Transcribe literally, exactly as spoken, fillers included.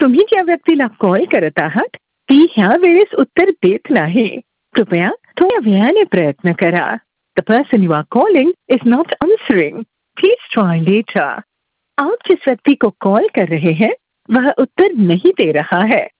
तुम्ही ज्या व्यक्तीला कॉल करत आहात ती ह्या वेळेस उत्तर देत नाही. कृपया थोड्या वेळाने प्रयत्न करा. The person you are calling is not answering. Please try later. आप जिस व्यक्ति को कॉल कर रहे हैं वह उत्तर नहीं दे रहा है.